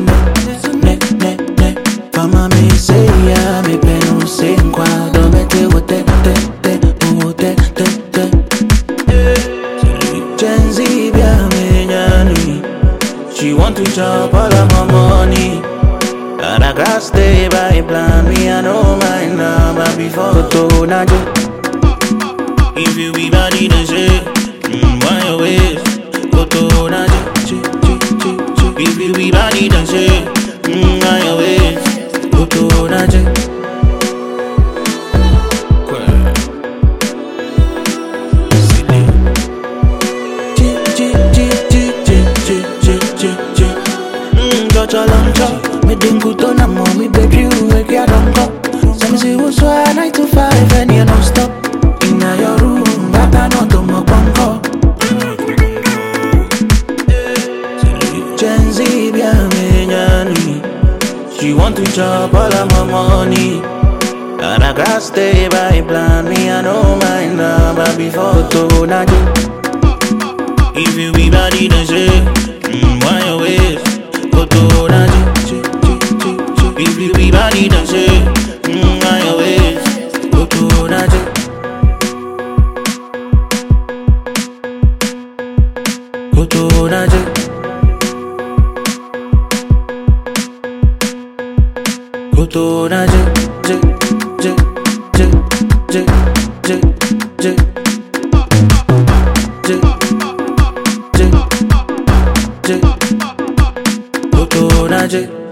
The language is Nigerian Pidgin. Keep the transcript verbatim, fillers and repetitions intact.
ne, ne, ne. Fama me say ya, me penu say nkwa. Do me te wo te, te, te, wo te, te, te. Gen Z bia me nyani. She want to chop all of my money. And I gotta stay by plan. Me I know mine now, but before Koto na jo. If you be body then say, mm, why your ways? Koto na jo, chi, chi, chi, chi. If you be body then say, mm, why your ways? Koto na jo. Chi, chi, chi, chi, chi, chi, chi, chi, chi. Mm, cho cho long cho. Me dingo to na mommy baby you wake ya don't go. So me say what's why nine to five and you don't stop. Inna your room, but I know to my bunko. Gen Z bia me nyani. She want to chop all of my money. And I gotta stay by plan. Me I know mine now, but before Koto na jo. If you be body then say, mm, why your ways? Koto na jo. If you be body then say, mm, why your ways? Koto na jo. Koto na jo. Koto na jo, jo, jo, jo, jo, jo, jo, jo, jo, jo. Koto na jo.